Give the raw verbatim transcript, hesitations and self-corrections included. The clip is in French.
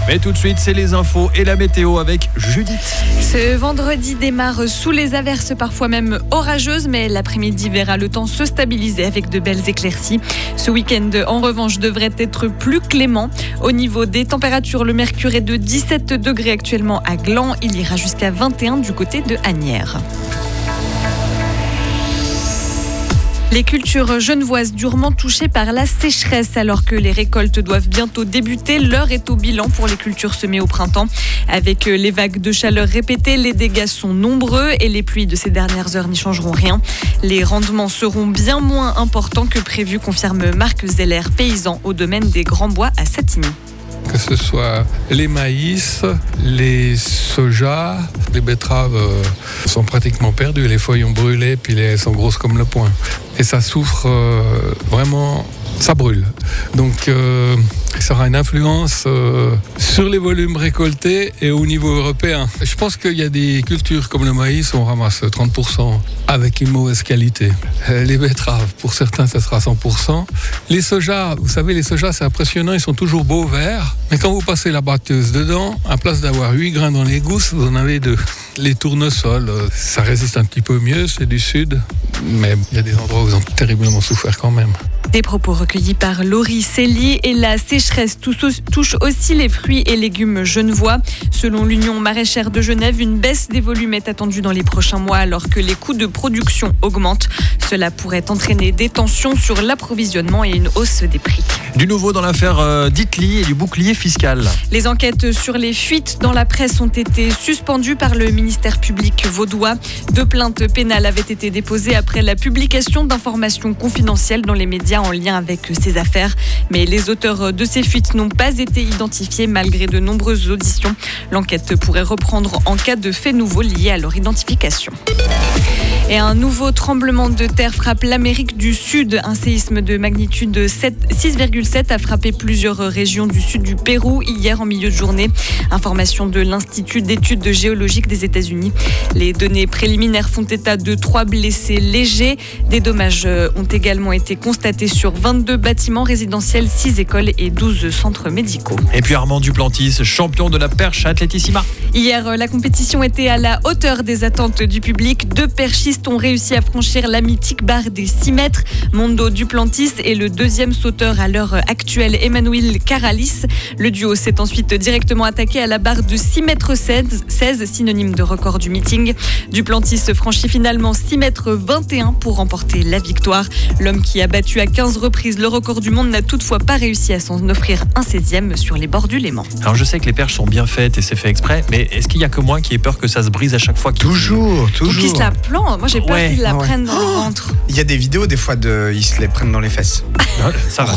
Mais tout de suite, c'est les infos et la météo avec Judith. Ce vendredi démarre sous les averses, parfois même orageuses, mais l'après-midi verra le temps se stabiliser avec de belles éclaircies. Ce week-end, en revanche, devrait être plus clément. Au niveau des températures, le mercure est de dix-sept degrés actuellement à Gland. Il ira jusqu'à vingt et un du côté de Asnières. Les cultures genevoises durement touchées par la sécheresse alors que les récoltes doivent bientôt débuter. L'heure est au bilan pour les cultures semées au printemps. Avec les vagues de chaleur répétées, les dégâts sont nombreux et les pluies de ces dernières heures n'y changeront rien. Les rendements seront bien moins importants que prévu, confirme Marc Zeller, paysan au domaine des Grands Bois à Satigny. Que ce soit les maïs, les sojas, les betteraves euh, sont pratiquement perdues. Les feuilles ont brûlé, puis elles sont grosses comme le poing. Et ça souffre euh, vraiment, ça brûle. Donc euh, ça aura une influence euh, sur les volumes récoltés et au niveau européen. Je pense qu'il y a des cultures comme le maïs, on ramasse trente pour cent avec une mauvaise qualité. Euh, les betteraves, pour certains, ça sera cent pour cent. Les sojas, vous savez, les sojas, c'est impressionnant, ils sont toujours beaux verts. Mais quand vous passez la batteuse dedans, à place d'avoir huit grains dans les gousses, vous en avez deux. Les tournesols, ça résiste un petit peu mieux, c'est du sud. Mais il y a des endroits où ils ont terriblement souffert quand même. Des propos recueillis par Laurie Célie. Et la sécheresse touche aussi les fruits et légumes genevois. Selon l'Union maraîchère de Genève, une baisse des volumes est attendue dans les prochains mois alors que les coûts de production augmentent. Cela pourrait entraîner des tensions sur l'approvisionnement et une hausse des prix. Du nouveau dans l'affaire euh, d'Itli et du bouclier fiscal. Les enquêtes sur les fuites dans la presse ont été suspendues par le ministère public vaudois. Deux plaintes pénales avaient été déposées après la publication d'informations confidentielles dans les médias en lien avec ces affaires. Mais les auteurs de ces fuites n'ont pas été identifiés malgré de nombreuses auditions. L'enquête pourrait reprendre en cas de faits nouveaux liés à leur identification. Et un nouveau tremblement de terre frappe l'Amérique du Sud. Un séisme de magnitude six virgule sept a frappé plusieurs régions du sud du Pérou hier en milieu de journée. Information de l'Institut d'études géologiques des États-Unis. Les données préliminaires font état de trois blessés légers. Des dommages ont également été constatés sur vingt-deux bâtiments résidentiels, six écoles et douze centres médicaux. Et puis Armand Duplantis, champion de la perche à Atletissima. Hier, la compétition était à la hauteur des attentes du public. Deux perchistes ont réussi à franchir la mythique barre des six mètres. Mondo Duplantis et le deuxième sauteur à l'heure actuelle, Emmanuel Caralis. Le duo s'est ensuite directement attaqué à la barre de six mètres seize, synonyme de record du meeting. Duplantis franchit finalement six mètres vingt et un pour remporter la victoire. L'homme qui a battu à quinze reprises le record du monde n'a toutefois pas réussi à s'en offrir un seizième sur les bords du Léman. Alors je sais que les perches sont bien faites et c'est fait exprès, mais est-ce qu'il y a que moi qui ai peur que ça se brise à chaque fois qu'il... Toujours, toujours. Ou qu'ils se la plantent. Moi j'ai peur Ouais, qu'ils la ouais. prennent dans le ventre. Il y a des vidéos des fois de ils se les prennent dans les fesses. Ça,